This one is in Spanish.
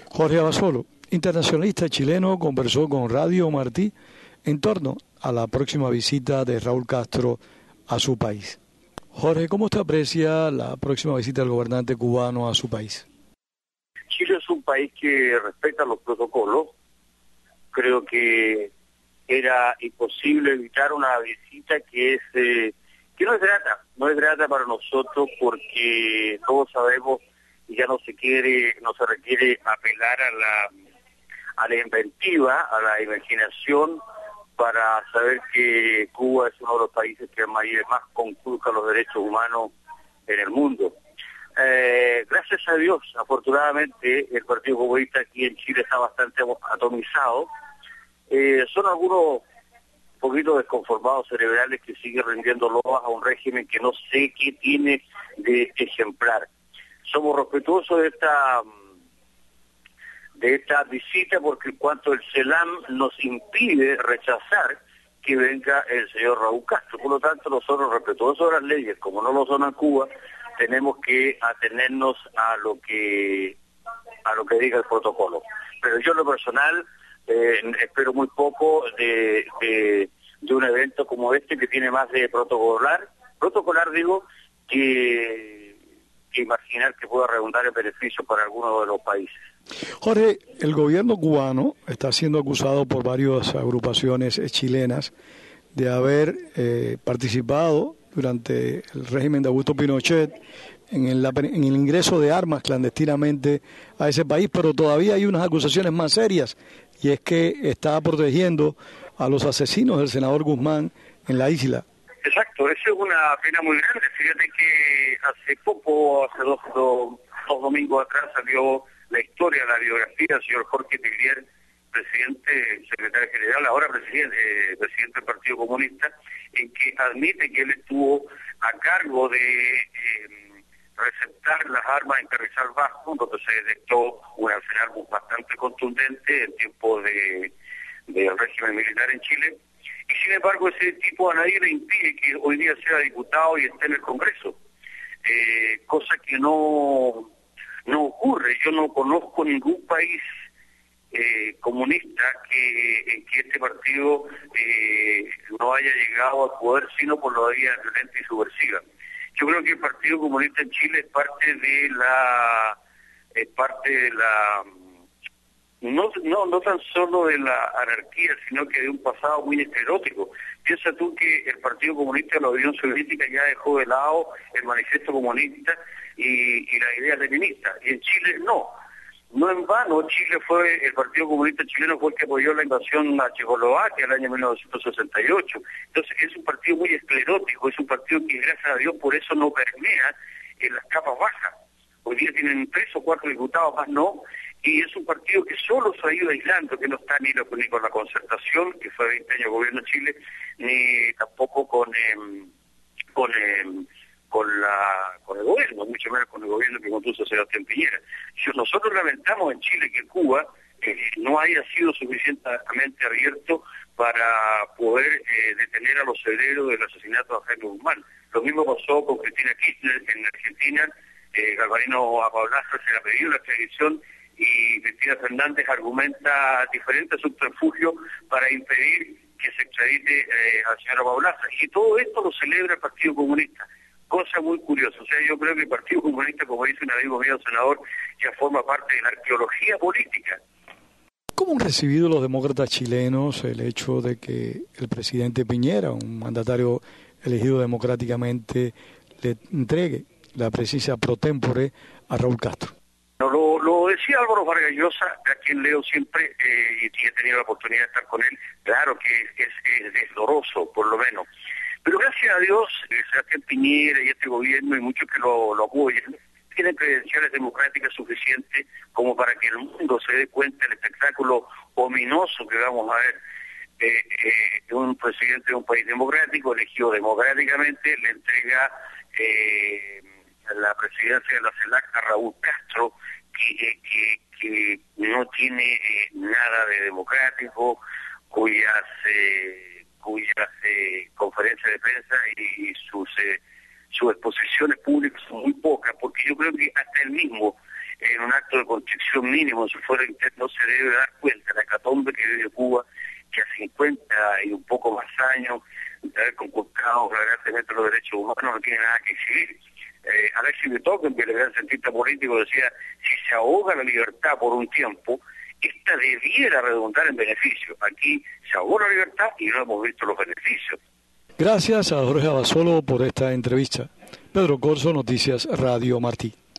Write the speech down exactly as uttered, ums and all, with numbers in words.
Jorge Abasolo, internacionalista chileno, conversó con Radio Martí en torno a la próxima visita de Raúl Castro a su país. Jorge, ¿cómo usted aprecia la próxima visita del gobernante cubano a su país? Chile es un país que respeta los protocolos. Creo que era imposible evitar una visita que es eh, que no es grata, no es grata para nosotros porque todos sabemos y ya no se quiere, no se requiere apelar a la a la inventiva, a la imaginación para saber que Cuba es uno de los países que más conculca los derechos humanos en el mundo. Eh, gracias a Dios, afortunadamente, el Partido Comunista aquí en Chile está bastante atomizado. Eh, son algunos poquitos desconformados cerebrales que siguen rindiendo loas a un régimen que no sé qué tiene de ejemplar. Somos respetuosos de esta de esta visita porque en cuanto el CELAM nos impide rechazar que venga el señor Raúl Castro. Por lo tanto, nosotros respetuosos de las leyes, como no lo son en Cuba, tenemos que atenernos a lo que a lo que diga el protocolo. Pero yo en lo personal eh, espero muy poco de, de, de un evento como este que tiene más de protocolar, protocolar digo, que, que imaginar que pueda redundar en beneficio para alguno de los países. Jorge, el gobierno cubano está siendo acusado por varias agrupaciones chilenas de haber eh, participado durante el régimen de Augusto Pinochet en el, en el ingreso de armas clandestinamente a ese país, pero todavía hay unas acusaciones más serias, y es que está protegiendo a los asesinos del senador Guzmán en la isla. Exacto, eso es una pena muy grande. Fíjate que hace poco, hace dos, dos, dos domingos atrás, salió la historia, la biografía del señor Jorge Teillier, presidente, secretario general, ahora presidente, eh, presidente del Partido Comunista, en que admite que él estuvo a cargo de eh, receptar las armas en Carrizal Bajo, donde se detectó un arsenal bastante contundente en tiempos de, del régimen militar en Chile. Y sin embargo ese tipo a nadie le impide que hoy día sea diputado y esté en el Congreso, eh, cosa que no... no ocurre. Yo no conozco ningún país eh, comunista que, en que este partido eh, no haya llegado al poder sino por la vía violenta y subversiva. Yo creo que el Partido Comunista en Chile es parte de la es parte de la no no no tan solo de la anarquía, sino que de un pasado muy esclerótico. Piensa tú que el Partido Comunista de la Unión Soviética ya dejó de lado el manifiesto comunista y, y la idea leninista, y en Chile no. No en vano, Chile fue, el Partido Comunista chileno fue el que apoyó la invasión a Checoslovaquia en el año mil novecientos sesenta y ocho. Entonces es un partido muy esclerótico, es un partido que gracias a Dios por eso no permea en las capas bajas. Hoy día tienen tres o cuatro diputados, más no, y es un partido que solo se ha ido aislando, que no está ni, lo, ni con la concertación, que fue veinte años gobierno de Chile, ni tampoco con eh, con eh, con la con el gobierno, mucho menos con el gobierno que conduce Sebastián Piñera. Si nosotros lamentamos en Chile que Cuba eh, no haya sido suficientemente abierto para poder eh, detener a los herederos del asesinato de Jaime Guzmán. Lo mismo pasó con Cristina Kirchner en Argentina. eh, Galvarino Apablaza se le ha pedido la extradición y Cristina Fernández argumenta diferentes subterfugios para impedir que se extradite eh, al señor Apablaza. Y todo esto lo celebra el Partido Comunista. Cosa muy curiosa. O sea, yo creo que el Partido Comunista, como dice un amigo mío, senador, ya forma parte de la arqueología política. ¿Cómo han recibido los demócratas chilenos el hecho de que el presidente Piñera, un mandatario elegido democráticamente, le entregue la presidencia pro tempore a Raúl Castro? No, lo, lo decía Álvaro Vargas Llosa, a quien leo siempre, eh, y he tenido la oportunidad de estar con él. Claro que es, es, es desdoroso, por lo menos. Pero gracias a Dios, eh, Sebastián Piñera y este gobierno y muchos que lo, lo apoyan, tienen credenciales democráticas suficientes como para que el mundo se dé cuenta del espectáculo ominoso que vamos a ver. Eh, eh, un presidente de un país democrático, elegido democráticamente, le entrega eh, la presidencia de la CELAC a Raúl Castro, que, que, que no tiene eh, nada de democrático, cuyas... Eh, cuyas eh, conferencias de prensa y sus eh, sus exposiciones públicas son muy pocas, porque yo creo que hasta él mismo, en un acto de constricción reflexión mínimo, si fuera interno, se debe dar cuenta de la hecatombe que vive Cuba, que a cincuenta y un poco más años de haber conculcado flagrantemente los derechos humanos no tiene nada que exhibir. Eh, Alexis de Tocqueville, el gran cientista político, decía, si se ahoga la libertad por un tiempo, esta debiera redundar en beneficio. Aquí se ahogó la libertad y no hemos visto los beneficios. Gracias a Jorge Abasolo por esta entrevista. Pedro Corso, Noticias Radio Martí.